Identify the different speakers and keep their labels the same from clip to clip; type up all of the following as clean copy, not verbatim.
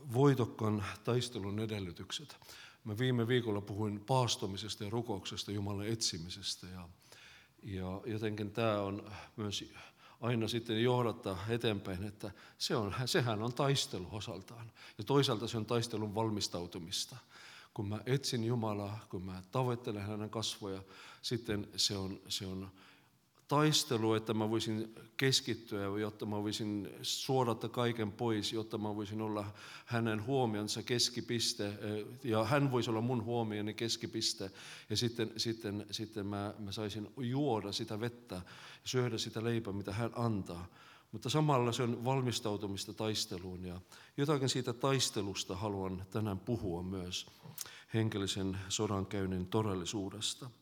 Speaker 1: voitokkaan taistelun edellytykset. Mä viime viikolla puhuin paastomisesta ja rukouksesta, Jumalan etsimisestä ja jotenkin tämä on myös aina sitten johdattaa eteenpäin, että sehän on taistelu osaltaan ja toisaalta se on taistelun valmistautumista. Kun mä etsin Jumalaa, kun mä tavoittelen hänen kasvoja, sitten se on taistelu, että mä voisin keskittyä, jotta mä voisin suodata kaiken pois, jotta mä voisin olla hänen huomionsa keskipiste ja hän voisi olla mun huomioni keskipiste ja sitten mä saisin juoda sitä vettä ja syödä sitä leipää, mitä hän antaa. Mutta samalla se on valmistautumista taisteluun ja jotakin siitä taistelusta haluan tänään puhua myös henkilösen sodankäynnin todellisuudesta.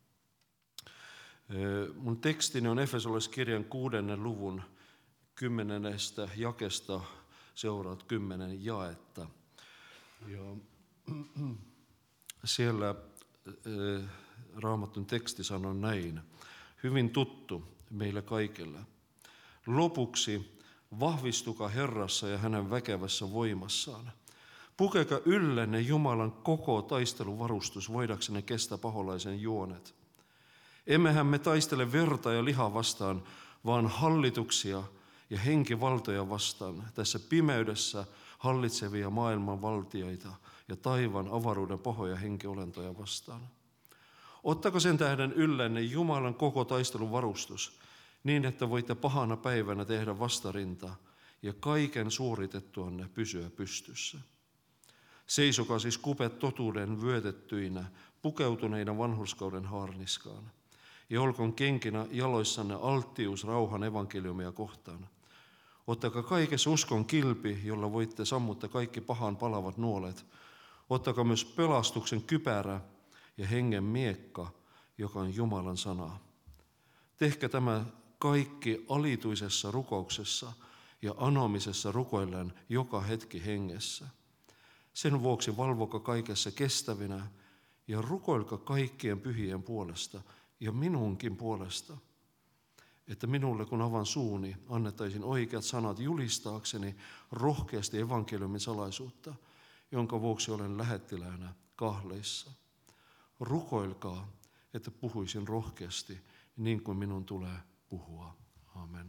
Speaker 1: Mun tekstini on Efesolaiskirjan 6. luvun 10. jakesta seuraavat 10 jaetta. Ja siellä Raamatun teksti sanoo näin, hyvin tuttu meille kaikille. Lopuksi vahvistukaa Herrassa ja hänen väkevässä voimassaan. Pukekaa yllenne Jumalan koko taisteluvarustus voidaksenne kestää paholaisen juonet. Emmehän me taistele verta ja lihaa vastaan, vaan hallituksia ja henkivaltoja vastaan tässä pimeydessä hallitsevia maailman valtioita ja taivaan avaruuden pahoja henkiolentoja vastaan. Ottako sen tähden yllenne Jumalan koko taistelun varustus niin, että voitte pahana päivänä tehdä vastarinta ja kaiken suoritettuanne pysyä pystyssä. Seisokaa siis kupet totuuden vyötettyinä, pukeutuneina vanhurskauden haarniskaan. Ja olkoon kenkinä jaloissanne alttius rauhan evankeliumia kohtaan. Ottakaa kaikessa uskon kilpi, jolla voitte sammuttaa kaikki pahan palavat nuolet. Ottakaa myös pelastuksen kypärä ja hengen miekka, joka on Jumalan sana. Tehkää tämä kaikki alituisessa rukouksessa ja anomisessa rukoillen joka hetki hengessä. Sen vuoksi valvokaa kaikessa kestävinä ja rukoilkaa kaikkien pyhien puolesta ja minunkin puolesta, että minulle kun avan suuni annettaisiin oikeat sanat julistaakseni rohkeasti evankeliumin salaisuutta, jonka vuoksi olen lähettiläänä kahleissa. Rukoilkaa, että puhuisin rohkeasti niin kuin minun tulee puhua. Amen.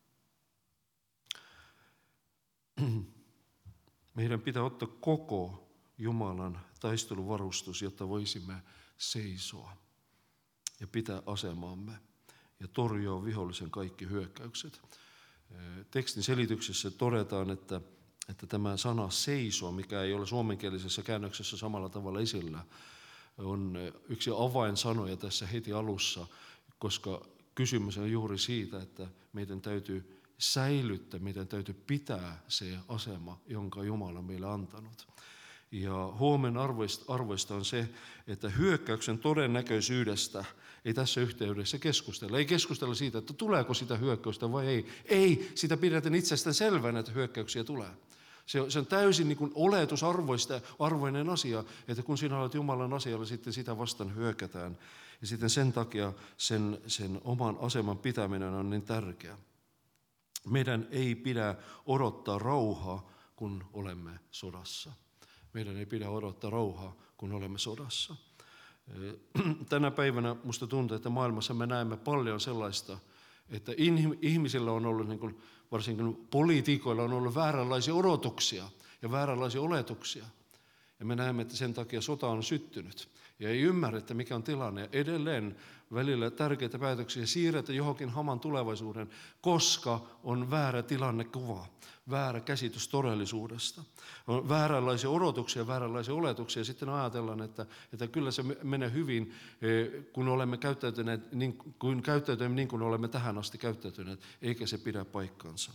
Speaker 1: Meidän pitää ottaa koko Jumalan taisteluvarustus, jotta voisimme seisoa ja pitää asemaamme ja torjua vihollisen kaikki hyökkäykset. Tekstin selityksessä todetaan, että tämä sana seisoa, mikä ei ole suomenkielisessä käännöksessä samalla tavalla esillä, on yksi avainsanoja tässä heti alussa, koska kysymys on juuri siitä, että meidän täytyy säilyttää, meidän täytyy pitää se asema, jonka Jumala on meille antanut. Ja huomen arvoista on se, että hyökkäyksen todennäköisyydestä ei tässä yhteydessä keskustella. Ei keskustella siitä, että tuleeko sitä hyökkäystä vai ei. Ei, sitä pidetään itsestään selvänä, että hyökkäyksiä tulee. Se on täysin niin kuin oletusarvoinen asia, että kun sinä olet Jumalan asialla, sitten sitä vastaan hyökätään. Ja sitten sen takia sen oman aseman pitäminen on niin tärkeä. Meidän ei pidä odottaa rauhaa, kun olemme sodassa. Meidän ei pidä odottaa rauhaa, kun olemme sodassa. Tänä päivänä musta tuntuu, että maailmassa me näemme paljon sellaista, että ihmisillä on ollut, niin kuin varsinkin poliitikoilla on ollut vääränlaisia odotuksia ja vääränlaisia oletuksia. Ja me näemme, että sen takia sota on syttynyt. Ja ei ymmärrä, että mikä on tilanne. Ja edelleen välillä tärkeitä päätöksiä siirretään johonkin haman tulevaisuuden, koska on väärä tilannekuva, väärä käsitys todellisuudesta. On vääränlaisia odotuksia, vääränlaisia oletuksia. Ja sitten ajatellaan, että kyllä se menee hyvin, kun olemme käyttäytyneet niin kuin olemme tähän asti käyttäytyneet, eikä se pidä paikkansa.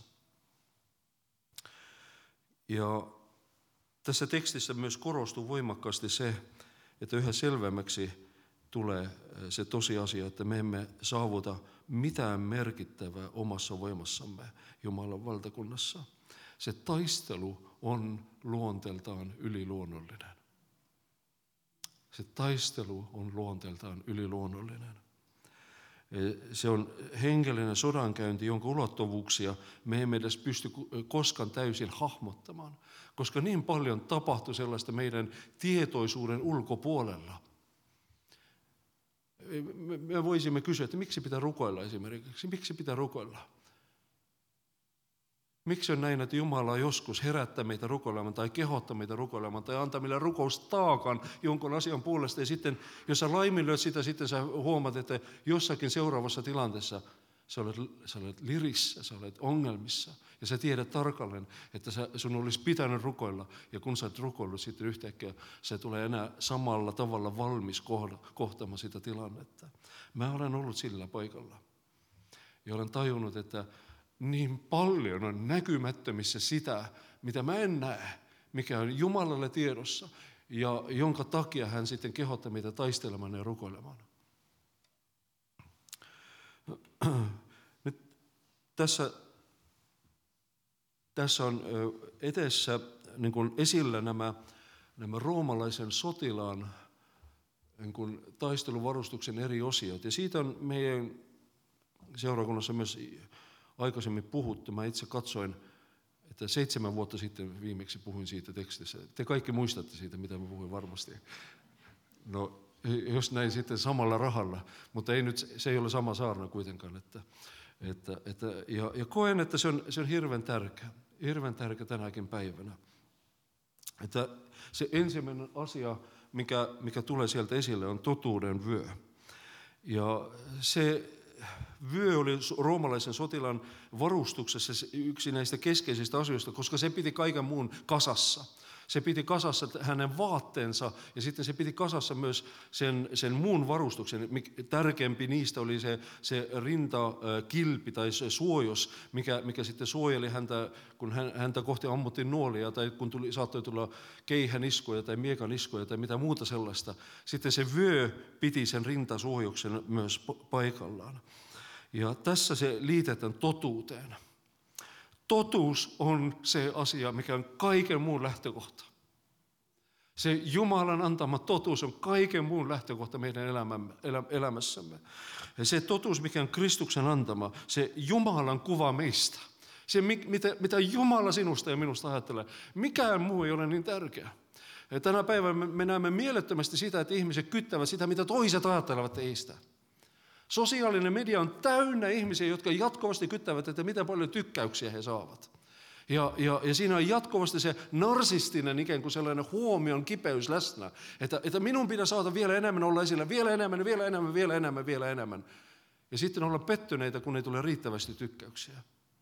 Speaker 1: Ja tässä tekstissä myös korostuu voimakkaasti se, että yhä selvemmäksi tulee se tosiasia, että me emme saavuta mitään merkittävää omassa voimassamme Jumalan valtakunnassa. Se taistelu on luonteeltaan yliluonnollinen. Se taistelu on luonteeltaan yliluonnollinen. Se on hengellinen sodankäynti, jonka ulottuvuuksia me emme edes pysty koskaan täysin hahmottamaan, koska niin paljon tapahtui sellaista meidän tietoisuuden ulkopuolella. Me voisimme kysyä, että miksi pitää rukoilla esimerkiksi? Miksi pitää rukoilla? Miksi on näin, että Jumala joskus herättää meitä rukoilemaan tai kehottaa meitä rukoilemaan tai antaa meille rukoustaakan jonkun asian puolesta ja sitten, jos sä laiminlyöt sitä, sitten sä huomaat, että jossakin seuraavassa tilanteessa sä olet lirissä, sä olet ongelmissa ja sä tiedät tarkalleen, että sun olisi pitänyt rukoilla ja kun sä oot rukoillut, sitten yhtäkkiä se tulee enää samalla tavalla valmis kohtaamaan sitä tilannetta. Mä olen ollut sillä paikalla ja olen tajunnut, että niin paljon on näkymättömissä sitä, mitä mä en näe, mikä on Jumalalle tiedossa ja jonka takia hän sitten kehottaa meitä taistelemaan ja rukoilemaan. Nyt tässä on edessä niin kuin esillä nämä roomalaisen sotilaan niin kuin taisteluvarustuksen eri osiot. Ja siitä on meidän seurakunnassa myös aikaisemmin puhuttu. Mä itse katsoin, että 7 vuotta sitten viimeksi puhuin siitä tekstissä. Te kaikki muistatte siitä, mitä mä puhuin varmasti. No, jos näin sitten samalla rahalla, mutta se ei ole sama saarna kuitenkaan. Ja koen, että se on hirveän tärkeä tänäkin päivänä. Että se ensimmäinen asia, mikä tulee sieltä esille, on totuuden vyö. Ja se vyö oli roomalaisen sotilaan varustuksessa yksi näistä keskeisistä asioista, koska se piti kaiken muun kasassa. Se piti kasassa hänen vaatteensa ja sitten se piti kasassa myös sen muun varustuksen. Tärkeämpi niistä oli se rintakilpi tai se suojos, mikä sitten suojeli häntä, kun häntä kohti ammuttiin nuolia tai kun saattoi tulla keihäniskuja tai miekaniskuja tai mitä muuta sellaista. Sitten se vyö piti sen rintasuojuksen myös paikallaan. Ja tässä se liitetään totuuteen. Totuus on se asia, mikä on kaiken muun lähtökohta. Se Jumalan antama totuus on kaiken muun lähtökohta meidän elämässämme. Ja se totuus, mikä on Kristuksen antama, se Jumalan kuva meistä. Se, mitä Jumala sinusta ja minusta ajattelee. Mikään muu ei ole niin tärkeä. Ja tänä päivänä me näemme mielettömästi sitä, että ihmiset kyttävät sitä, mitä toiset ajattelevat heistä. Sosiaalinen media on täynnä ihmisiä, jotka jatkuvasti kyttävät, että mitä paljon tykkäyksiä he saavat. Ja siinä on jatkuvasti se narsistinen ikään kuin sellainen huomion kipeys läsnä, että minun pitää saada vielä enemmän olla esillä, vielä enemmän. Ja sitten olla pettyneitä, kun ei tule riittävästi tykkäyksiä.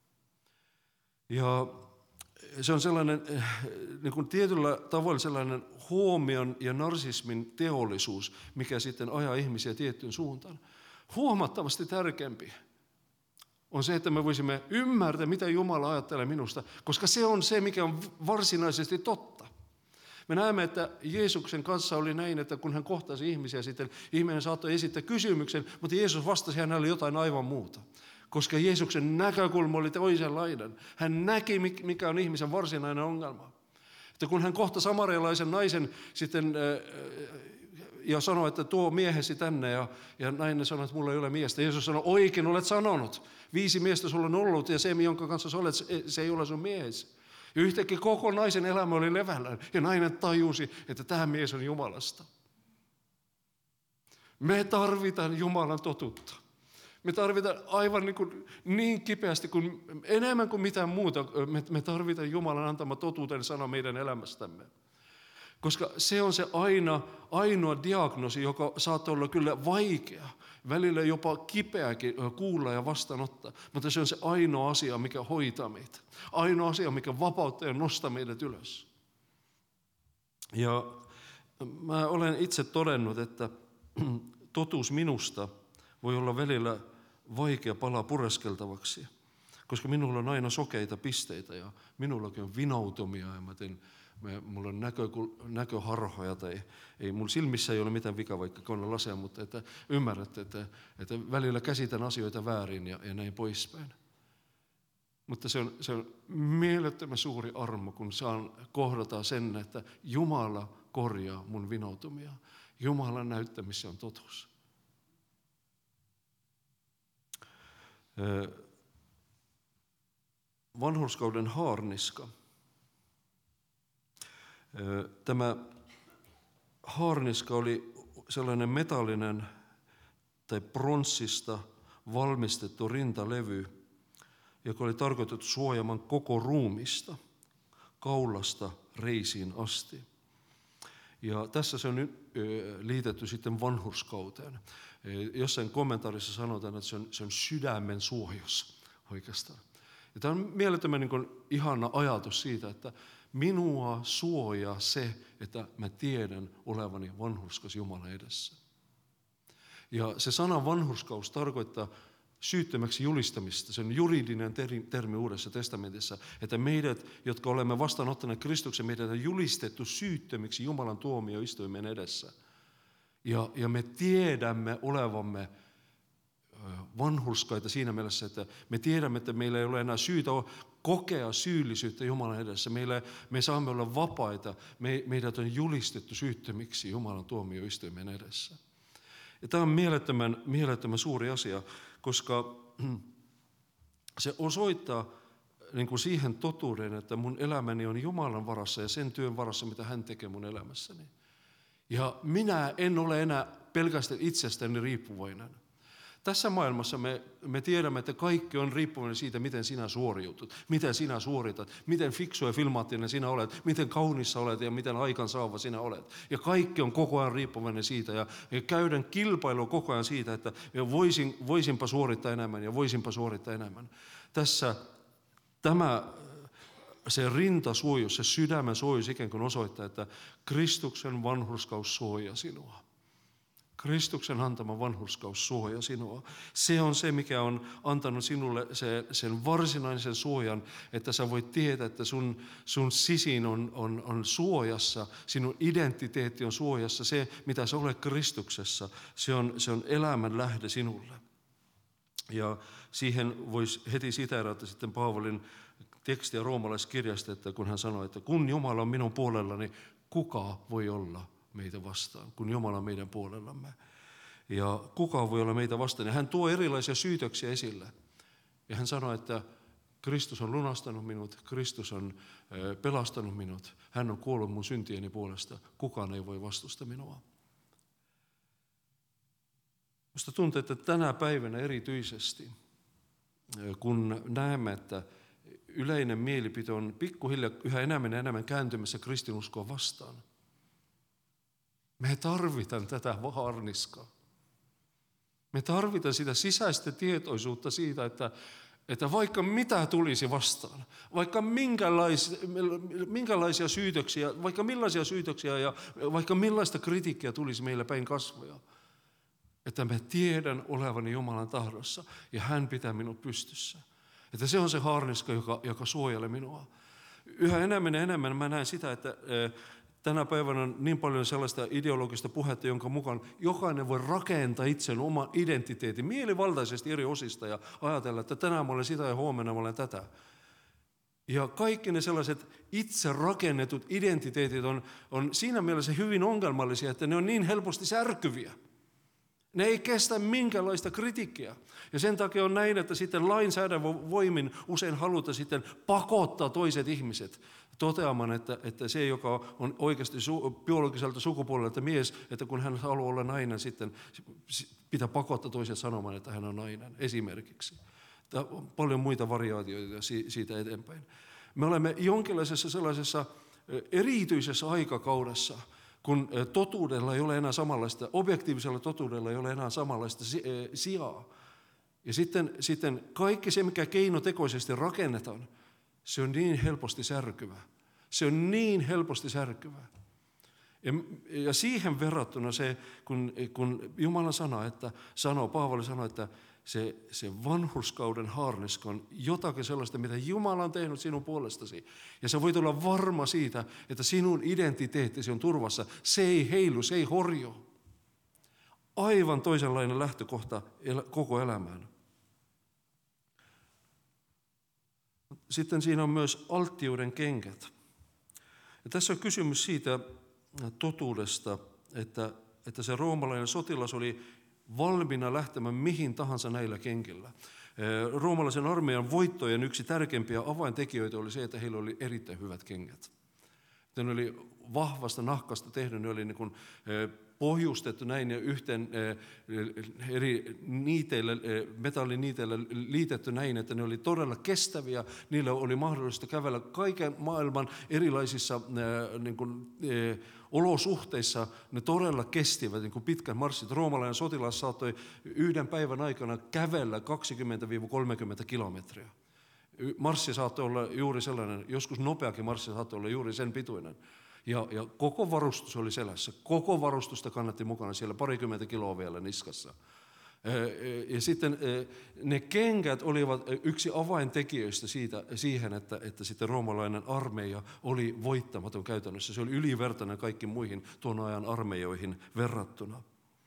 Speaker 1: Ja se on sellainen niin kuin tietyllä tavalla sellainen huomion ja narsismin teollisuus, mikä sitten ajaa ihmisiä tiettyyn suuntaan. Huomattavasti tärkeämpi on se, että me voisimme ymmärtää, mitä Jumala ajattelee minusta, koska se on se, mikä on varsinaisesti totta. Me näemme, että Jeesuksen kanssa oli näin, että kun hän kohtasi ihmisiä, sitten ihminen saattoi esittää kysymyksen, mutta Jeesus vastasi hänelle jotain aivan muuta. Koska Jeesuksen näkökulma oli toisenlainen. Hän näki, mikä on ihmisen varsinainen ongelma. Että kun hän kohtasi samarialaisen naisen sitten ja sanoi, että tuo miehesi tänne, ja nainen sanoi, että mulla ei ole miestä. Jeesus sanoi, oikein olet sanonut. 5 miestä sulla on ollut, ja se, jonka kanssa sä olet, se ei ole sun miehesi. Ja yhtäkkiä koko naisen elämä oli levällään, ja nainen tajusi, että tämä mies on Jumalasta. Me tarvitaan Jumalan totuutta. Me tarvitaan aivan niin kipeästi, kuin enemmän kuin mitään muuta, me tarvitaan Jumalan antama totuuden sana meidän elämästämme. Koska se on se ainoa diagnoosi, joka saattaa olla kyllä vaikea, välillä jopa kipeäkin kuulla ja vastaanottaa, mutta se on se ainoa asia, mikä hoitaa meitä. Ainoa asia, mikä vapauttaa ja nostaa meidät ylös. Ja mä olen itse todennut, että totuus minusta voi olla välillä vaikea palaa pureskeltavaksi, koska minulla on aina sokeita pisteitä ja minullakin on vinoutumia ja mulla on näköharhoja tai ei, mun silmissä ei ole mitään vikaa, vaikka on lasea, mutta että ymmärrätte, että välillä käsitän asioita väärin ja näin poispäin. Mutta se on mielettömän suuri armo, kun saan kohdata sen, että Jumala korjaa mun vinoutumia. Jumalan näyttämissä on totuus. Vanhurskauden haarniska. Tämä haarniska oli sellainen metallinen tai pronssista valmistettu rintalevy, joka oli tarkoitettu suojaamaan koko ruumista, kaulasta reisiin asti. Ja tässä se on nyt liitetty sitten vanhurskauteen. Jossain kommentaarissa sanotaan, että se on sydämen suojus oikeastaan. Ja tämä on mielettömän niin kuin ihana ajatus siitä, että minua suojaa se, että mä tiedän olevani vanhurskas Jumalan edessä. Ja se sana vanhurskaus tarkoittaa syyttömäksi julistamista. Se on juridinen termi Uudessa testamentissa, että meidät, jotka olemme vastaanottaneet Kristuksen, meidät on julistettu syyttömiksi Jumalan tuomioistuimen edessä. Ja me tiedämme olevamme vanhurskaita siinä mielessä, että me tiedämme, että meillä ei ole enää syytä kokea syyllisyyttä Jumalan edessä. Me saamme olla vapaita. Meidät on julistettu syyttömiksi Jumalan tuomioistuimen edessä. Ja tämä on mielettömän suuri asia, koska se osoittaa niin kuin siihen totuuden, että mun elämäni on Jumalan varassa ja sen työn varassa, mitä hän tekee mun elämässäni. Ja minä en ole enää pelkästään itsestäni riippuvainen. Tässä maailmassa me tiedämme, että kaikki on riippuvainen siitä, miten sinä suoriutut, miten sinä suoritat, miten fiksu ja filmaattinen sinä olet, miten kaunissa olet ja miten aikansaava sinä olet. Ja kaikki on koko ajan riippuvainen siitä ja käydään kilpailua koko ajan siitä, että voisinpa suorittaa enemmän ja voisinpa suorittaa enemmän. Tässä se rintasuojus, se sydämen suojus ikään kuin osoittaa, että Kristuksen vanhurskaus suojaa sinua. Kristuksen antama vanhurskaus suojaa sinua. Se on se, mikä on antanut sinulle sen varsinaisen suojan, että sä voit tietää, että sun sisin on suojassa, sinun identiteetti on suojassa. Se, mitä sä olet Kristuksessa, se on elämän lähde sinulle. Ja siihen voisi heti siteerata sitten Paavolin tekstiä roomalaiskirjasta, että kun hän sanoi, että kun Jumala on minun puolellani, kuka voi olla meitä vastaan, kun Jumala on meidän puolellamme. Ja kuka voi olla meitä vastaan. Ja hän tuo erilaisia syytöksiä esille. Ja hän sanoi, että Kristus on lunastanut minut, Kristus on pelastanut minut, hän on kuollut mun syntieni puolesta, kukaan ei voi vastustaa minua. Minusta tuntuu, että tänä päivänä erityisesti, kun näemme, että yleinen mielipide on pikkuhiljaa yhä enemmän kääntymässä kristinuskoa vastaan, me tarvitaan tätä haarniskaa. Me tarvitaan sitä sisäistä tietoisuutta siitä, että vaikka mitä tulisi vastaan, vaikka minkälaisia syytöksiä, vaikka millaisia syytöksiä ja vaikka millaista kritiikkiä tulisi meille päin kasvoja, että me tiedän olevani Jumalan tahdossa ja hän pitää minut pystyssä. Että se on se haarniska, joka suojelee minua. Yhä enemmän mä näen sitä, että tänä päivänä on niin paljon sellaista ideologista puhetta, jonka mukaan jokainen voi rakentaa itsen oman identiteetin mielivaltaisesti eri osista ja ajatella, että tänään mä olen sitä ja huomenna mä olen tätä. Ja kaikki ne sellaiset itse rakennetut identiteetit on siinä mielessä hyvin ongelmallisia, että ne on niin helposti särkyviä. Ne ei kestä minkäänlaista kritiikkiä. Ja sen takia on näin, että sitten lainsäädännön voimin usein halutaan sitten pakottaa toiset ihmiset toteamaan, että se, joka on oikeasti biologiselta sukupuolelta mies, että kun hän haluaa olla nainen, sitten pitää pakottaa toiset sanomaan, että hän on nainen, esimerkiksi. On paljon muita variaatioita siitä eteenpäin. Me olemme jonkinlaisessa sellaisessa erityisessä aikakaudessa, kun totuudella ei ole enää samanlaista, objektiivisella totuudella ei ole enää samanlaista sijaa. Ja sitten kaikki se, mikä keinotekoisesti rakennetaan, se on niin helposti särkyvä. Se on niin helposti särkyvä. Ja siihen verrattuna se, kun Jumalan Paavali sanoo, että se vanhurskauden haarniska on jotakin sellaista, mitä Jumala on tehnyt sinun puolestasi. Ja sä voit olla varma siitä, että sinun identiteettisi on turvassa. Se ei heilu, se ei horjo. Aivan toisenlainen lähtökohta koko elämään. Sitten siinä on myös alttiuden kengät. Ja tässä on kysymys siitä totuudesta, että se roomalainen sotilas oli valmiina lähtemään mihin tahansa näillä kenkillä. Roomalaisen armeijan voittojen yksi tärkeimpiä avaintekijöitä oli se, että heillä oli erittäin hyvät kengät. Ne oli vahvasta nahkasta tehty, ne oli niin kuin pohjustettu näin ja yhteen eri niiteillä, metalliniiteillä liitetty näin, että ne oli todella kestäviä. Niillä oli mahdollista kävellä kaiken maailman erilaisissa niin kuin, olosuhteissa. Ne todella kestivät niin kuin pitkän marssit. Roomalainen sotilas saattoi yhden päivän aikana kävellä 20-30 kilometriä. Marssi saattoi olla juuri sellainen, joskus nopeakin marssi saattoi olla juuri sen pituinen. Ja koko varustus oli selässä. Koko varustusta kannatti mukana siellä 20 kiloa vielä niskassa. Ja sitten ne kengät olivat yksi avaintekijöistä siihen, että sitten roomalainen armeija oli voittamaton käytännössä. Se oli ylivertainen kaikkiin muihin tuon ajan armeijoihin verrattuna.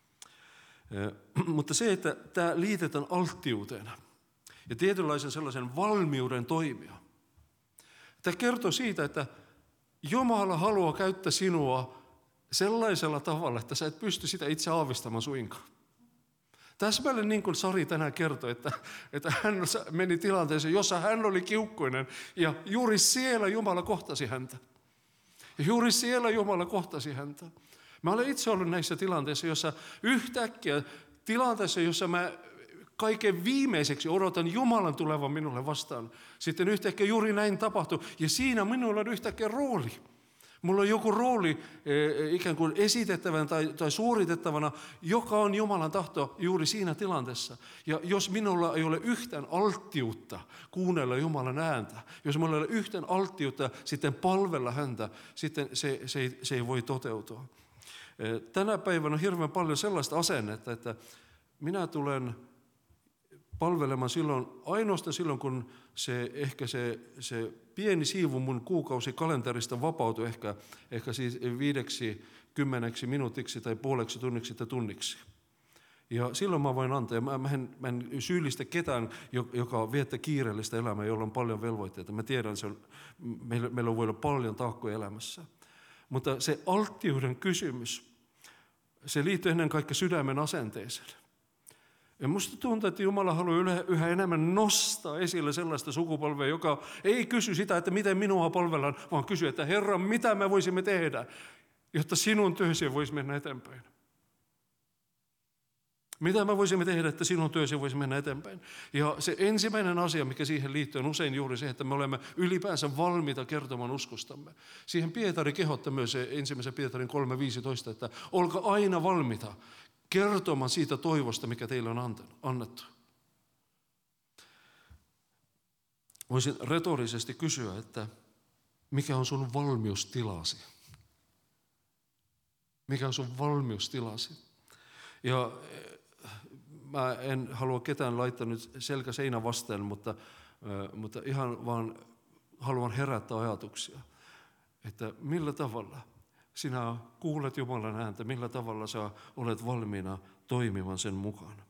Speaker 1: Mutta se, että tämä liitetään alttiuteen ja tietynlaisen sellaisen valmiuden toimia. Tämä kertoo siitä, että Jumala haluaa käyttää sinua sellaisella tavalla, että sä et pysty sitä itse aavistamaan suinkaan. Täsmälleen niin kuin Sari tänään kertoi, että hän meni tilanteeseen, jossa hän oli kiukkuinen ja juuri siellä Jumala kohtasi häntä. Ja juuri siellä Jumala kohtasi häntä. Mä olen itse ollut näissä tilanteissa, jossa yhtäkkiä tilanteessa, jossa mä kaiken viimeiseksi odotan Jumalan tulevan minulle vastaan. Sitten yhtäkkiä juuri näin tapahtui ja siinä minulla on yhtäkkiä rooli. Mulla on joku rooli ikään kuin esitettävänä tai suoritettavana, joka on Jumalan tahto juuri siinä tilanteessa. Ja jos minulla ei ole yhtään alttiutta kuunnella Jumalan ääntä, jos minulla ei ole yhtään alttiutta sitten palvella häntä, sitten se ei voi toteutua. Tänä päivänä on hirveän paljon sellaista asennetta, että minä tulen palvelemaan ainoastaan silloin, kun se pieni siivu mun kuukausikalenterista vapautui ehkä siis 50 minuutiksi tai puoleksi tunniksi tai tunniksi. Ja silloin mä voin antaa. Mä en syyllistä ketään, joka viettää kiireellistä elämää, jolla on paljon velvoitteita. Mä tiedän, meillä voi olla paljon taakkoja elämässä. Mutta se alttiuden kysymys, se liittyy ennen kaikkea sydämen asenteeseen. Ja musta tuntuu, että Jumala haluaa yhä enemmän nostaa esille sellaista sukupolvea, joka ei kysy sitä, että miten minua palvellaan, vaan kysyy, että Herra, mitä me voisimme tehdä, jotta sinun työsi voisi mennä eteenpäin. Mitä me voisimme tehdä, että sinun työsi voisi mennä eteenpäin. Ja se ensimmäinen asia, mikä siihen liittyy, on usein juuri se, että me olemme ylipäänsä valmiita kertomaan uskostamme. Siihen Pietari kehottaa myös 1. Pietarin 3.15, että olkaa aina valmiita kertomaan siitä toivosta, mikä teille on annettu. Voisin retorisesti kysyä, että mikä on sun valmiustilasi? Mikä on sun valmiustilasi? Ja mä en halua ketään laittaa nyt selkä seinä vastaan, mutta ihan vaan haluan herättää ajatuksia, että millä tavalla sinä kuulet Jumalan ääntä, millä tavalla sä olet valmiina toimimaan sen mukaan.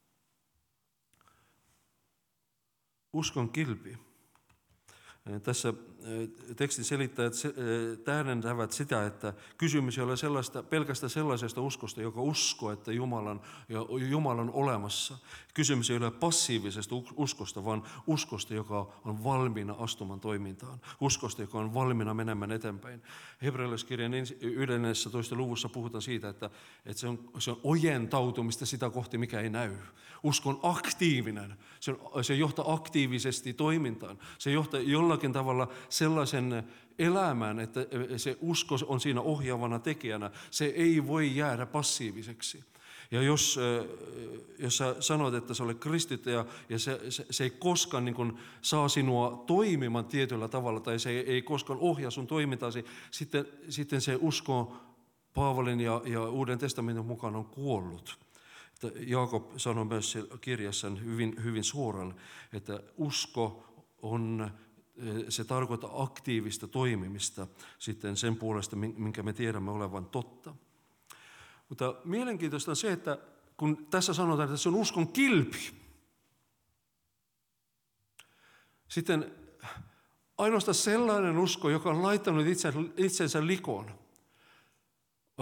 Speaker 1: Uskon kilpi. Tässä tekstin selittäjät tähdentävät sitä, että kysymys ei ole pelkästään sellaisesta uskosta, joka uskoo, että Jumala on olemassa. Kysymys ei ole passiivisesta uskosta, vaan uskosta, joka on valmiina astumaan toimintaan. Uskosta, joka on valmiina menemään eteenpäin. Hebrealaiskirjan 11. luvussa puhutaan siitä, että se on ojentautumista sitä kohti, mikä ei näy. Usko on aktiivinen. Se johtaa aktiivisesti toimintaan. Se johtaa jollakin tavalla sellaisen elämään, että se usko on siinä ohjaavana tekijänä. Se ei voi jäädä passiiviseksi. Ja jos sä sanot, että sä olet kristitty ja se ei koskaan niin kuin saa sinua toimimaan tietyllä tavalla tai se ei koskaan ohjaa sun toimintaasi, sitten se usko Paavalin ja Uuden testamentin mukaan on kuollut. Jaakob sanoi myös kirjassaan hyvin suoraan, että usko se tarkoittaa aktiivista toimimista sitten sen puolesta, minkä me tiedämme olevan totta. Mutta mielenkiintoista on se, että kun tässä sanotaan, että se on uskon kilpi, sitten ainoastaan sellainen usko, joka on laittanut itsensä likoon,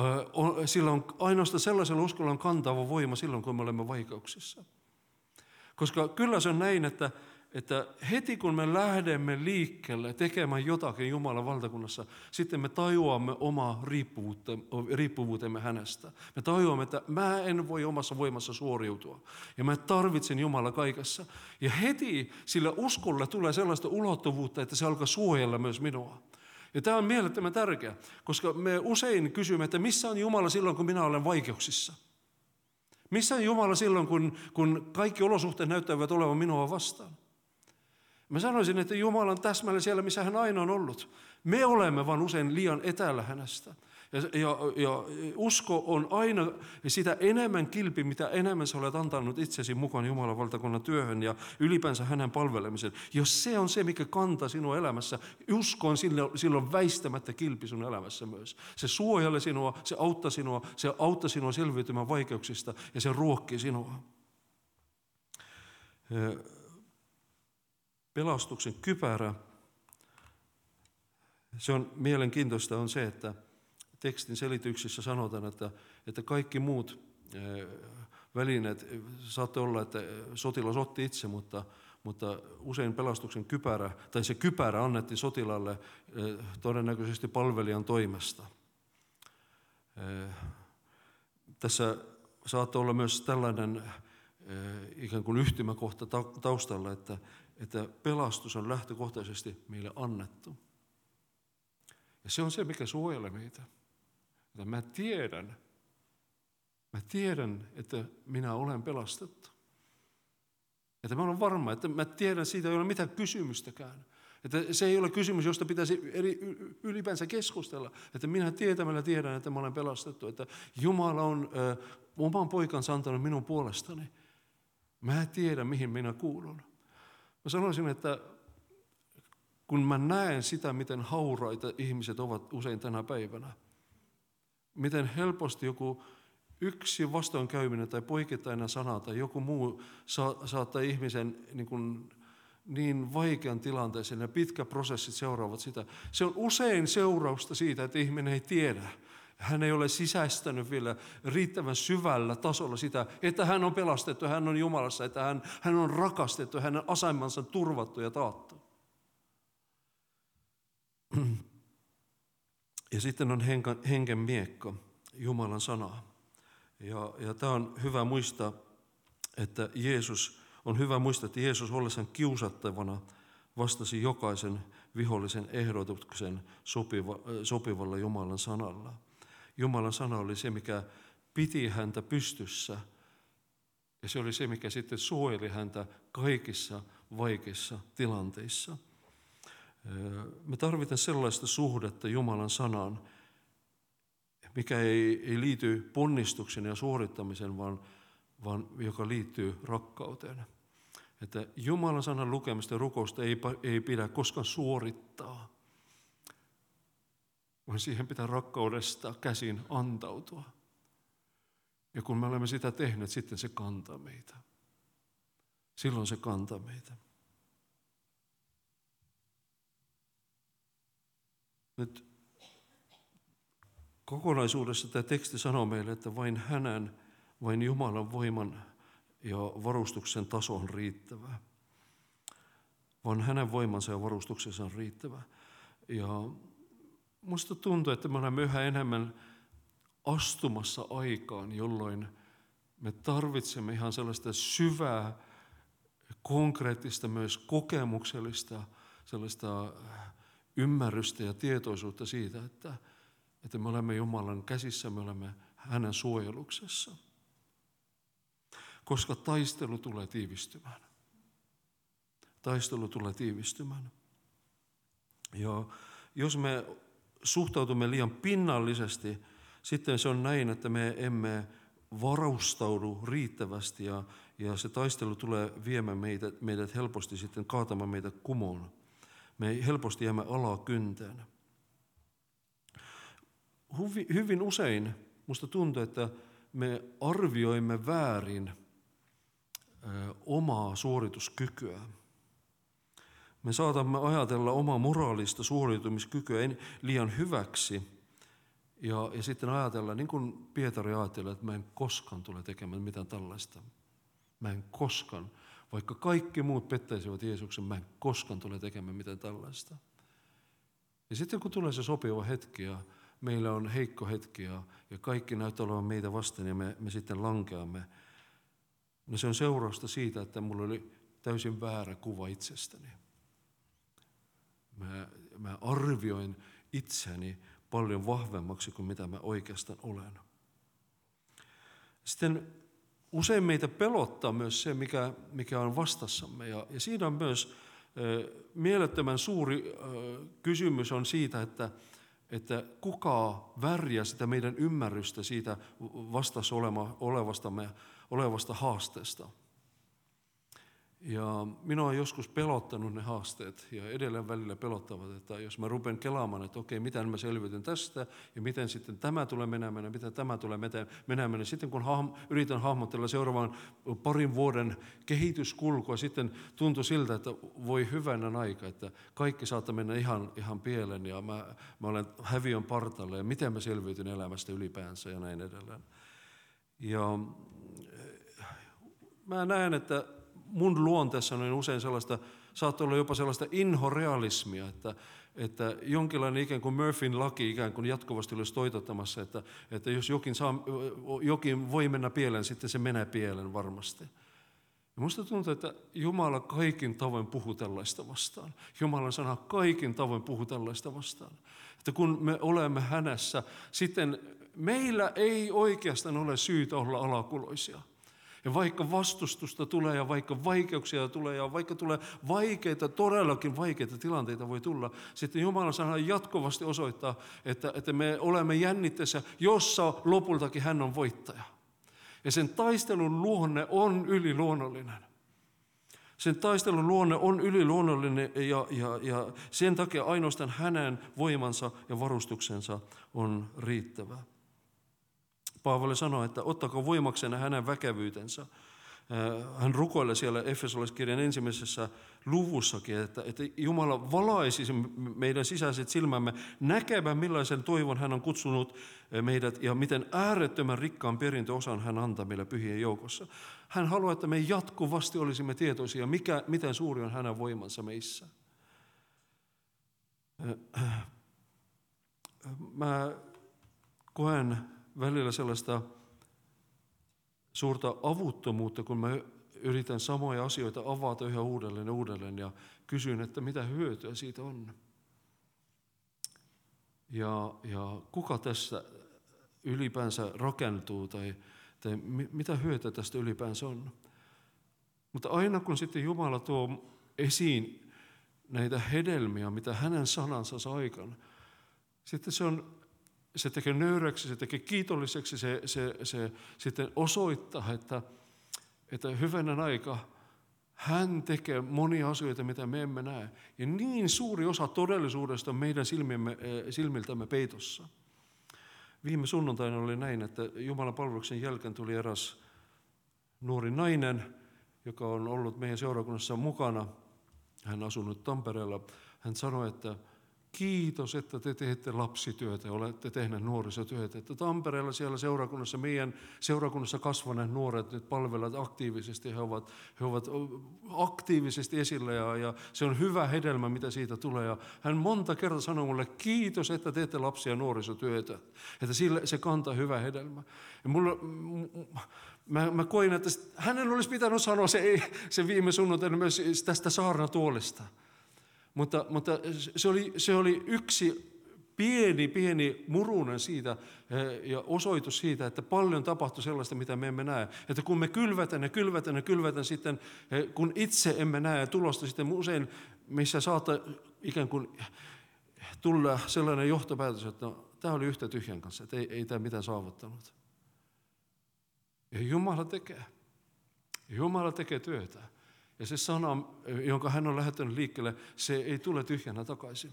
Speaker 1: sillä on ainoastaan sellaisella uskolla on kantava voima silloin, kun me olemme vaikeuksissa. Koska kyllä se on näin, että heti kun me lähdemme liikkeelle tekemään jotakin Jumalan valtakunnassa, sitten me tajuamme omaa riippuvuutemme hänestä. Me tajuamme, että mä en voi omassa voimassa suoriutua ja mä tarvitsen Jumala kaikessa. Ja heti sillä uskolla tulee sellaista ulottuvuutta, että se alkaa suojella myös minua. Ja tämä on mielettömän tärkeä, koska me usein kysymme, että missä on Jumala silloin, kun minä olen vaikeuksissa? Missä on Jumala silloin, kun kaikki olosuhteet näyttävät olevan minua vastaan? Mä sanoisin, että Jumala on täsmälleen siellä, missä hän aina on ollut. Me olemme vaan usein liian etäällä hänestä. Ja usko on aina sitä enemmän kilpi, mitä enemmän sä olet antanut itsesi mukaan Jumalan valtakunnan työhön ja ylipäänsä hänen palvelemiseen. Jos se on se, mikä kantaa sinua elämässä, usko on silloin väistämättä kilpi sun elämässä myös. Se suojelee sinua, se auttaa sinua selviytymään vaikeuksista ja se ruokkii sinua. Pelastuksen kypärä, se on mielenkiintoista on se, että tekstin selityksissä sanotaan, että kaikki muut välineet saatte olla, että sotilas otti itse, mutta usein pelastuksen kypärä, tai se kypärä annettiin sotilaalle todennäköisesti palvelijan toimesta. Tässä saattaa olla myös tällainen ikään kuin yhtymäkohta taustalla, että pelastus on lähtökohtaisesti meille annettu. Ja se on se, mikä suojelee meitä. Että mä tiedän, että minä olen pelastettu. Että mä olen varma, että mä tiedän, siitä ei ole mitään kysymystäkään. Että se ei ole kysymys, josta pitäisi ylipäänsä keskustella. Että minä tietämällä tiedän, että mä olen pelastettu. Että Jumala on oman poikansa antanut minun puolestani. Mä tiedän, mihin minä kuulun. Mä sanoisin, että kun mä näen sitä, miten hauraita ihmiset ovat usein tänä päivänä, miten helposti joku yksi vastoinkäyminen tai poikittainen sana tai joku muu saattaa ihmisen niin vaikean tilanteeseen ja pitkä prosessit seuraavat sitä. Se on usein seurausta siitä, että ihminen ei tiedä. Hän ei ole sisäistänyt vielä riittävän syvällä tasolla sitä, että hän on pelastettu, hän on Jumalassa, että hän on rakastettu, hänen asemansa turvattu ja taattu. Ja sitten on hengen miekka, Jumalan sana. Ja tämä on hyvä muistaa, että Jeesus ollessaan kiusattavana vastasi jokaisen vihollisen ehdotuksen sopivalla Jumalan sanalla. Jumalan sana oli se, mikä piti häntä pystyssä, ja se oli se, mikä sitten suojeli häntä kaikissa vaikeissa tilanteissa. Me tarvitaan sellaista suhdetta Jumalan sanaan, mikä ei liity ponnistuksen ja suorittamiseen, vaan joka liittyy rakkauteen. Että Jumalan sanan lukemista ja rukousta ei pidä koskaan suorittaa, vaan siihen pitää rakkaudesta käsin antautua. Ja kun me olemme sitä tehneet, sitten se kantaa meitä. Silloin se kantaa meitä. Nyt kokonaisuudessa tämä teksti sanoo meille, että vain Jumalan voiman ja varustuksen taso on riittävä. Vaan hänen voimansa ja varustuksensa on riittävä. Ja musta tuntuu, että me olemme yhä enemmän astumassa aikaan, jolloin me tarvitsemme ihan sellaista syvää, konkreettista, myös kokemuksellista sellaista ymmärrystä ja tietoisuutta siitä, että me olemme Jumalan käsissä, me olemme hänen suojeluksessa. Koska taistelu tulee tiivistymään. Taistelu tulee tiivistymään. Ja jos me suhtautumme liian pinnallisesti, sitten se on näin, että me emme varustaudu riittävästi ja se taistelu tulee viemään meidät helposti sitten kaatamaan meitä kumoon. Me helposti jäämme alakynteen. Hyvin usein musta tuntuu, että me arvioimme väärin omaa suorituskykyä. Me saatamme ajatella omaa moraalista suoriutumiskykyä liian hyväksi ja sitten ajatella, niin kuin Pietari ajatteli, että mä en koskaan tule tekemään mitään tällaista. Mä en koskaan. Vaikka kaikki muut pettäisivät Jeesuksen, mä en koskaan tule tekemään mitään tällaista. Ja sitten kun tulee se sopiva hetki ja meillä on heikko hetki ja kaikki näyttää olevan meitä vastaan ja me sitten lankeamme, no se on seurausta siitä, että mulla oli täysin väärä kuva itsestäni. Mä arvioin itseäni paljon vahvemmaksi kuin mitä mä oikeastaan olen. Sitten usein meitä pelottaa myös se, mikä on vastassamme. Ja siinä on myös mielettömän suuri kysymys on siitä, että kuka värjää sitä meidän ymmärrystä siitä vastassa olevasta haasteesta. Ja minua on joskus pelottanut ne haasteet ja edelleen välillä pelottavat, että jos mä rupean kelaamaan, että okei, miten mä selvityn tästä ja miten sitten tämä tulee menemään ja miten tämä tulee menemään, niin sitten kun yritän hahmotella seuraavan parin vuoden kehityskulkua, sitten tuntui siltä, että voi hyvänen aika, että kaikki saattaa mennä ihan pieleen ja mä olen häviön partaalla ja miten mä selviytyn elämästä ylipäänsä ja näin edelleen. Ja mä näen, että mun luonteessa on usein sellaista, saattaa olla jopa sellaista inhorealismia, että jonkinlainen ikään kuin Murphyn laki ikään kuin jatkuvasti olisi toitottamassa, että jos jokin voi mennä pieleen, sitten se menee pieleen varmasti. Ja musta tuntuu, että Jumala kaikin tavoin puhuu tällaista vastaan. Jumalan sana kaikin tavoin puhuu tällaista vastaan. Että kun me olemme hänessä, sitten meillä ei oikeastaan ole syytä olla alakuloisia. Ja vaikka vastustusta tulee ja vaikka vaikeuksia tulee ja vaikka tulee vaikeita, todellakin vaikeita tilanteita voi tulla, sitten Jumalan sana jatkuvasti osoittaa, että me olemme jännitteessä, jossa lopultakin hän on voittaja. Ja sen taistelun luonne on yliluonnollinen. Sen taistelun luonne on yliluonnollinen ja sen takia ainoastaan hänen voimansa ja varustuksensa on riittävä. Paavali sanoi, että ottakaa voimaksenne hänen väkevyytensä. Hän rukoilee siellä Efesolaiskirjan 1. luvussakin, että Jumala valaisisi meidän sisäiset silmämme näkemään, millaisen toivon hän on kutsunut meidät ja miten äärettömän rikkaan perintöosan hän antaa meille pyhien joukossa. Hän haluaa, että me jatkuvasti olisimme tietoisia, miten suuri on hänen voimansa meissä. Mä koen välillä sellaista suurta avuttomuutta, kun mä yritän samoja asioita avata yhä uudelleen ja kysyn, että mitä hyötyä siitä on. Ja kuka tässä ylipäänsä rakentuu tai mitä hyötyä tästä ylipäänsä on. Mutta aina kun sitten Jumala tuo esiin näitä hedelmiä, mitä hänen sanansa saa aikaan, sitten se tekee nöyräksi, se tekee kiitolliseksi, se sitten osoittaa, että hyvänen aika hän tekee monia asioita, mitä me emme näe. Ja niin suuri osa todellisuudesta on meidän silmiltämme peitossa. Viime sunnuntaina oli näin, että Jumalan palveluksen jälkeen tuli eräs nuori nainen, joka on ollut meidän seurakunnassa mukana. Hän asunut Tampereella. Hän sanoi, että kiitos, että te teette lapsityötä ja olette tehneet nuorisotyötä. Että Tampereella siellä seurakunnassa, meidän seurakunnassa kasvaneet nuoret nyt palvelevat aktiivisesti. He ovat aktiivisesti esillä ja se on hyvä hedelmä, mitä siitä tulee. Ja hän monta kertaa sanoi mulle, kiitos, että teette lapsia ja nuorisotyötä. Että se kantaa hyvä hedelmä. Ja mä koin, että hänen olisi pitänyt sanoa se viime sunnuntaina myös tästä saarnatuolista. Mutta se oli yksi pieni murunen siitä ja osoitus siitä, että paljon tapahtui sellaista, mitä me emme näe. Että kun me kylvetään sitten, kun itse emme näe tulosta sitten usein, missä saattaa ikään kuin tulla sellainen johtopäätös, että tämä oli yhtä tyhjän kanssa, että ei tämä mitään saavuttanut. Ja Jumala tekee työtä. Ja se sana, jonka hän on lähettänyt liikkeelle, se ei tule tyhjänä takaisin.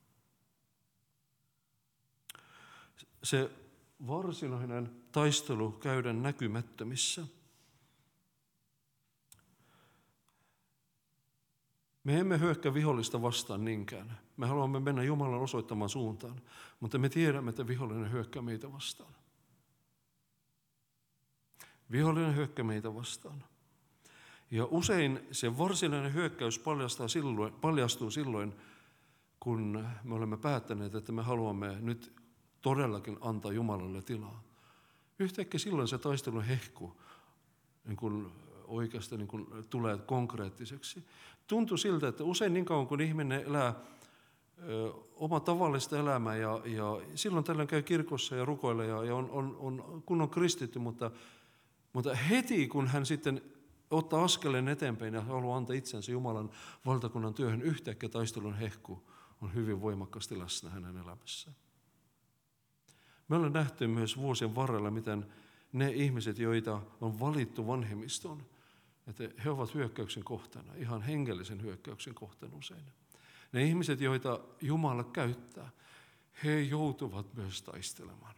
Speaker 1: Se varsinainen taistelu käydään näkymättömissä. Me emme hyökkää vihollista vastaan niinkään. Me haluamme mennä Jumalan osoittamaan suuntaan, mutta me tiedämme, että vihollinen hyökkää meitä vastaan. Vihollinen hyökkää meitä vastaan. Ja usein se varsinainen hyökkäys paljastuu silloin, kun me olemme päättäneet, että me haluamme nyt todellakin antaa Jumalalle tilaa. Yhtäkkiä silloin se taistelun hehku niin kuin oikeasti niin kuin tulee konkreettiseksi. Tuntuu siltä, että usein niin kauan kun ihminen elää oma tavallista elämää ja silloin tällöin käy kirkossa ja rukoilee ja on kunnon kristitty, mutta heti kun hän sitten ottaa askeleen eteenpäin ja haluaa antaa itsensä Jumalan valtakunnan työhön, yhtäkkiä taistelun hehku on hyvin voimakkaasti läsnä hänen elämässään. Me ollaan nähty myös vuosien varrella, miten ne ihmiset, joita on valittu vanhemmistoon, että he ovat hyökkäyksen kohteena, ihan hengellisen hyökkäyksen kohteena usein. Ne ihmiset, joita Jumala käyttää, he joutuvat myös taistelemaan.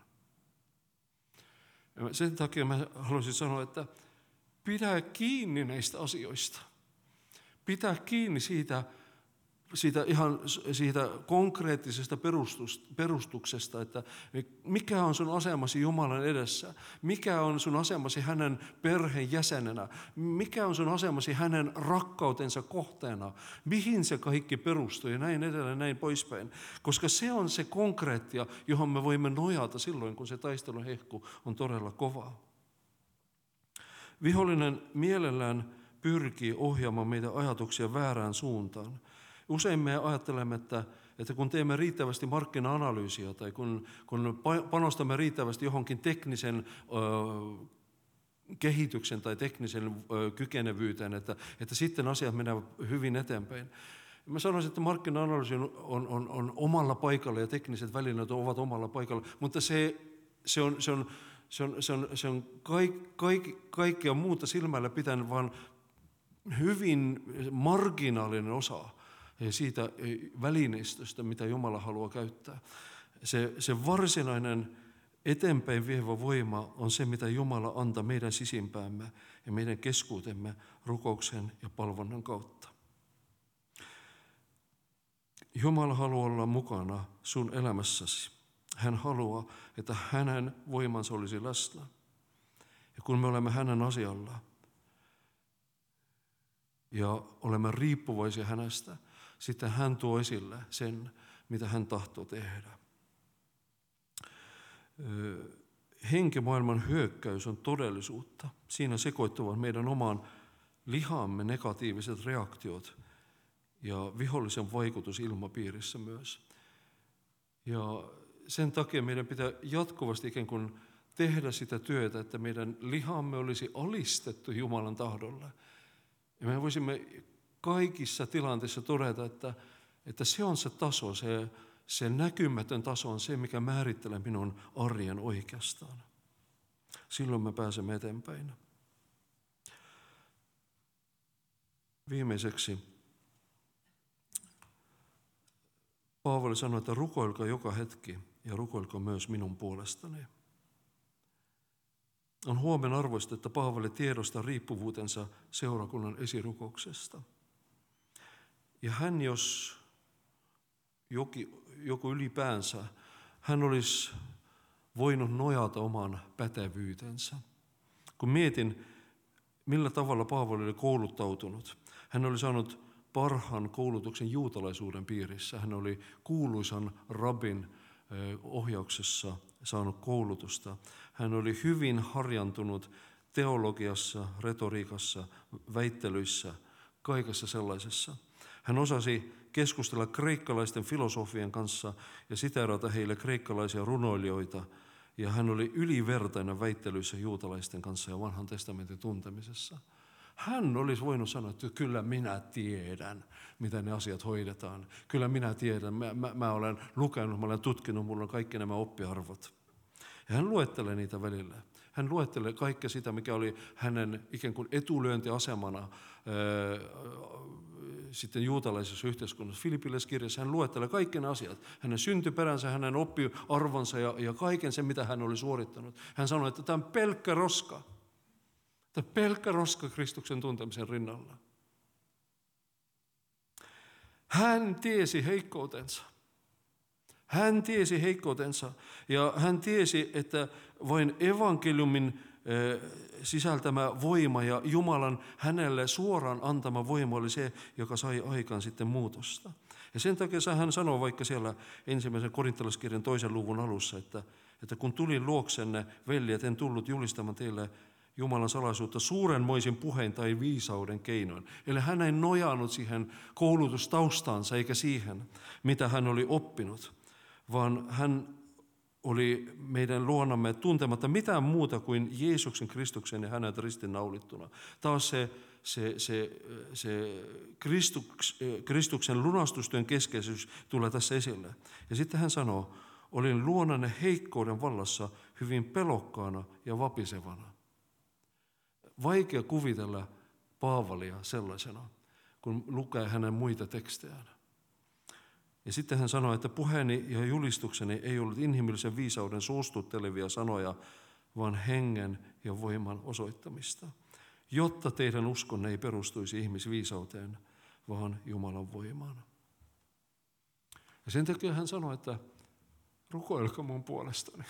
Speaker 1: Ja sen takia mä haluaisin sanoa, että pidä kiinni näistä asioista. Pitää kiinni siitä konkreettisesta perustuksesta, että mikä on sun asemasi Jumalan edessä, mikä on sun asemasi hänen perheenjäsenenä, mikä on sun asemasi hänen rakkautensa kohteena, mihin se kaikki perustuu ja näin edelleen, näin poispäin. Koska se on se konkreettia, johon me voimme nojata silloin, kun se taistelun hehku on todella kovaa. Vihollinen mielellään pyrkii ohjaamaan meidän ajatuksia väärään suuntaan. Usein me ajattelemme, että kun teemme riittävästi markkina-analyysiä tai kun panostamme riittävästi johonkin teknisen kehityksen tai teknisen kykenevyyteen, että sitten asiat menevät hyvin eteenpäin. Mä sanoisin, että markkina-analyysi on omalla paikalla ja tekniset välineet ovat omalla paikalla, mutta se on kaikkea muuta silmällä pitäen vaan hyvin marginaalinen osa siitä välineistöstä, mitä Jumala haluaa käyttää. Se varsinainen eteenpäin vievä voima on se, mitä Jumala antaa meidän sisimpäämme ja meidän keskuutemme rukouksen ja palvonnan kautta. Jumala haluaa olla mukana sun elämässäsi. Hän haluaa, että hänen voimansa olisi läsnä. Ja kun me olemme hänen asialla ja olemme riippuvaisia hänestä, sitten hän tuo esille sen, mitä hän tahtoo tehdä. Henkimaailman hyökkäys on todellisuutta. Siinä sekoittuvat meidän omaan lihamme negatiiviset reaktiot ja vihollisen vaikutus ilmapiirissä myös. Ja sen takia meidän pitää jatkuvasti ikään kuin tehdä sitä työtä, että meidän lihamme olisi alistettu Jumalan tahdolle. Ja me voisimme kaikissa tilanteissa todeta, että se on se taso, se näkymätön taso on se, mikä määrittelee minun arjen oikeastaan. Silloin me pääsemme eteenpäin. Viimeiseksi Paavali sanoi, että rukoilkaa joka hetki ja rukoilkaa myös minun puolestani. On huomionarvoista, että Paavali tiedostaa riippuvuutensa seurakunnan esirukouksesta. Ja hän, jos joku ylipäänsä, hän olisi voinut nojata oman pätevyytensä. Kun mietin, millä tavalla Paavali oli kouluttautunut, hän oli saanut parhaan koulutuksen juutalaisuuden piirissä. Hän oli kuuluisan rabbin ohjauksessa saanut koulutusta. Hän oli hyvin harjantunut teologiassa, retoriikassa, väittelyissä, kaikessa sellaisessa. Hän osasi keskustella kreikkalaisten filosofien kanssa ja siteerata heille kreikkalaisia runoilijoita. Ja hän oli ylivertainen väittelyissä juutalaisten kanssa ja vanhan testamentin tuntemisessa. Hän olisi voinut sanoa, että kyllä minä tiedän, miten ne asiat hoidetaan. Kyllä minä tiedän, mä olen lukenut, mä olen tutkinut, mulla on kaikki nämä oppiarvot. Ja hän luettelee niitä välillä. Hän luettelee kaikkea sitä, mikä oli hänen ikään kuin etulyöntiasemana sitten juutalaisessa yhteiskunnassa. Filippilaiskirjassa hän luettelee kaikki ne asiat. Hänen syntyperänsä, hänen oppiarvonsa ja kaiken sen, mitä hän oli suorittanut. Hän sanoi, että tämä on pelkkä roska. Tämä on pelkkä roska Kristuksen tuntemisen rinnalla. Hän tiesi heikkoutensa. Hän tiesi heikkoutensa ja hän tiesi, että vain evankeliumin sisältämä voima ja Jumalan hänelle suoraan antama voima oli se, joka sai aikaan sitten muutosta. Ja sen takia hän sanoo vaikka siellä 1. Korintolaiskirjan 2. luvun alussa, että kun tulin luoksenne, veljet, en tullut julistamaan teille Jumalan salaisuutta suurenmoisin puhein tai viisauden keinoin. Eli hän ei nojannut siihen koulutustaustaansa eikä siihen, mitä hän oli oppinut, vaan hän oli meidän luonamme tuntematta mitään muuta kuin Jeesuksen Kristuksen ja hänet ristinnaulittuna. Taas se Kristuksen lunastustyön keskeisyys tulee tässä esille. Ja sitten hän sanoo, olin luonanne heikkouden vallassa hyvin pelokkaana ja vapisevana. Vaikea kuvitella Paavalia sellaisena, kun lukee hänen muita tekstejään. Ja sitten hän sanoi, että puheeni ja julistukseni ei ollut inhimillisen viisauden suostuttelevia sanoja, vaan hengen ja voiman osoittamista, jotta teidän uskonne ei perustuisi ihmisviisauteen, vaan Jumalan voimaan. Ja sen takia hän sanoi, että rukoilkaa mun puolestani,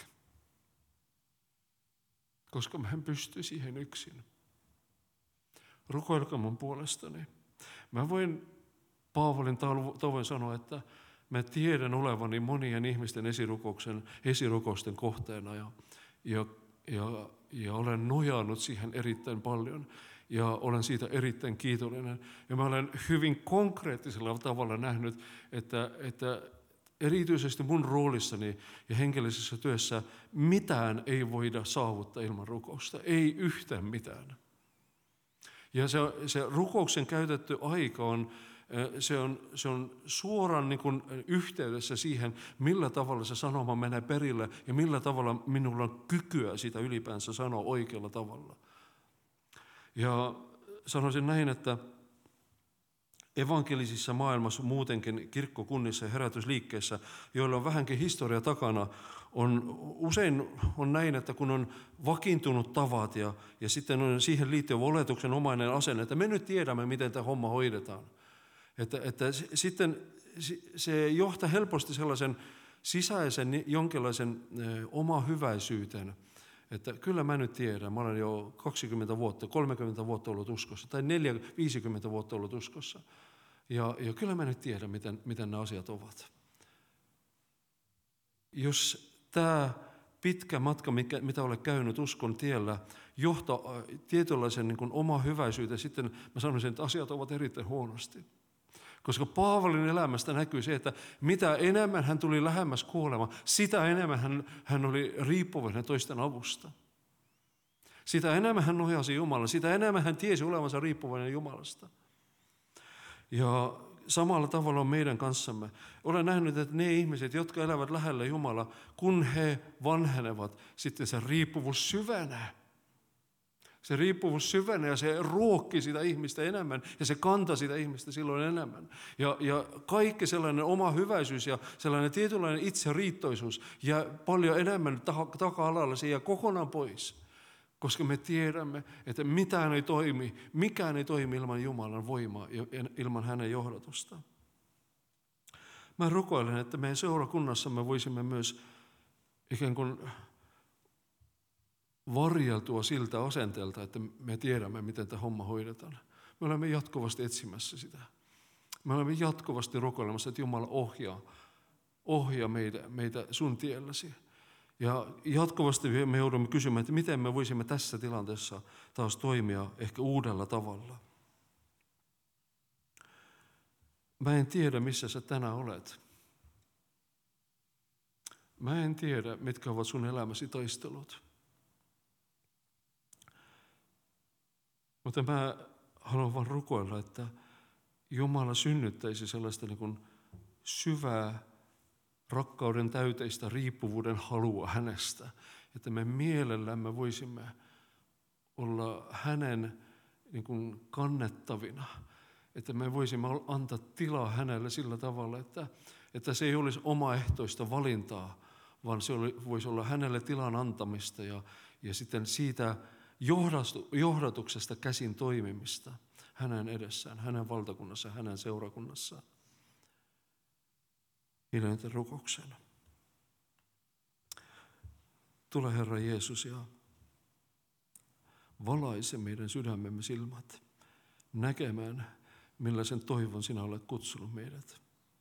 Speaker 1: koska mä en pysty siihen yksin. Rukoilkaa mun puolestani. Mä voin Paavalin tavoin sanoa, että mä tiedän olevani monien ihmisten esirukousten kohteena ja olen nojannut siihen erittäin paljon ja olen siitä erittäin kiitollinen. Ja mä olen hyvin konkreettisella tavalla nähnyt, että erityisesti mun roolissani ja hengellisessä työssä mitään ei voida saavuttaa ilman rukousta, ei yhtään mitään. Ja se rukouksen käytetty aika se on suoraan niin kuin yhteydessä siihen, millä tavalla se sanoma menee perille ja millä tavalla minulla on kykyä sitä ylipäänsä sanoa oikealla tavalla. Ja sanoisin näin, että evankelisissa maailmassa muutenkin kirkkokunnissa ja herätysliikkeissä, joilla on vähänkin historia takana, usein on näin, että kun on vakiintunut tavat ja sitten on siihen liittyvä oletuksenomainen asenne, että me nyt tiedämme, miten tämä homma hoidetaan. Että sitten se johtaa helposti sellaisen sisäisen jonkinlaisen omahyväisyyteen, että kyllä mä nyt tiedän, mä olen jo 20 vuotta, 30 vuotta ollut uskossa tai 50 vuotta ollut uskossa. Ja kyllä mä nyt tiedän, miten nämä asiat ovat. Jos tämä pitkä matka, mitä olen käynyt uskon tiellä, johtaa tietynlaisen niin kuin omahyväisyyteen, sitten mä sanoisin, että asiat ovat erittäin huonosti. Koska Paavalin elämästä näkyy se, että mitä enemmän hän tuli lähemmäs kuolemaan, sitä enemmän hän oli riippuvainen toisten avusta. Sitä enemmän hän nojasi Jumalaan, sitä enemmän hän tiesi olevansa riippuvainen Jumalasta. Ja samalla tavalla on meidän kanssamme. Olen nähnyt, että ne ihmiset, jotka elävät lähellä Jumalaa, kun he vanhenevat, sitten se riippuvuus syvenee. Se riippuvuus syvenee ja se ruokki sitä ihmistä enemmän ja se kantaa sitä ihmistä silloin enemmän. Ja kaikki sellainen oma hyväisyys ja sellainen tietynlainen itseriittoisuus ja paljon enemmän taka-alalla se jää kokonaan pois. Koska me tiedämme, että mikään ei toimi ilman Jumalan voimaa ja ilman hänen johdatusta. Mä rukoilen, että meidän seurakunnassamme voisimme myös ikään kuin varjeltua siltä asenteelta, että me tiedämme, miten tämä homma hoidetaan. Me olemme jatkuvasti etsimässä sitä. Me olemme jatkuvasti rukoilemassa, että Jumala ohjaa meitä sun tielläsi. Ja jatkuvasti me joudumme kysymään, että miten me voisimme tässä tilanteessa taas toimia ehkä uudella tavalla. Mä en tiedä, missä sä tänään olet. Mä en tiedä, mitkä ovat sun elämäsi taistelut. Mutta mä haluan vaan rukoilla, että Jumala synnyttäisi sellaista niin kuin syvää rakkauden täyteistä riippuvuuden halua hänestä, että me mielellämme voisimme olla hänen niin kuin kannettavina, että me voisimme antaa tilaa hänelle sillä tavalla, että se ei olisi omaehtoista valintaa, vaan se voisi olla hänelle tilan antamista ja sitten siitä johdatuksesta käsin toimimista hänen edessään, hänen valtakunnassaan, hänen seurakunnassaan. Hiljainen rukouksena. Tule Herra Jeesus ja valaise meidän sydämemme silmät näkemään, millaisen toivon sinä olet kutsunut meidät.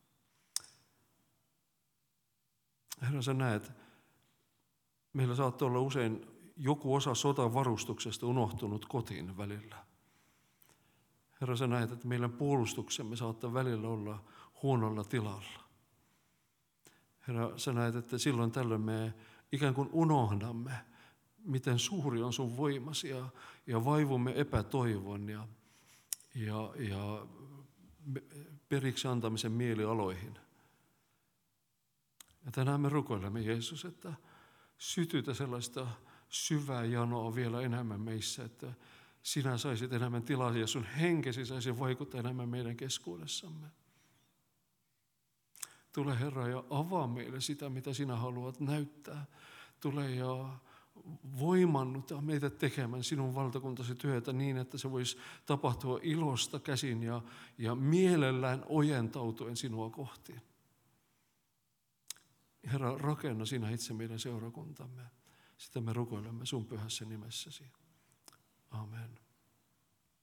Speaker 1: Herra, sä näet, meillä saattaa olla usein joku osa sotavarustuksesta unohtunut kotiin välillä. Herra, sä näet, että meidän puolustuksemme saattaa välillä olla huonolla tilalla. Herra, sä näet, että silloin tällöin me ikään kuin unohdamme, miten suuri on sun voimasi ja vaivumme epätoivon ja periksi antamisen mielialoihin. Ja tänään me rukoilemme, Jeesus, että sytytä sellaista syvää janoa vielä enemmän meissä, että sinä saisit enemmän tilaa ja sun henkesi saisi vaikuttaa enemmän meidän keskuudessamme. Tule Herra ja avaa meille sitä, mitä sinä haluat näyttää. Tule ja voimannuta meitä tekemään sinun valtakuntasi työtä niin, että se voisi tapahtua ilosta käsin ja mielellään ojentautuen sinua kohti. Herra, rakenna sinä itse meidän seurakuntamme. Sitä me rukoilemme sun pyhässä nimessäsi. Amen.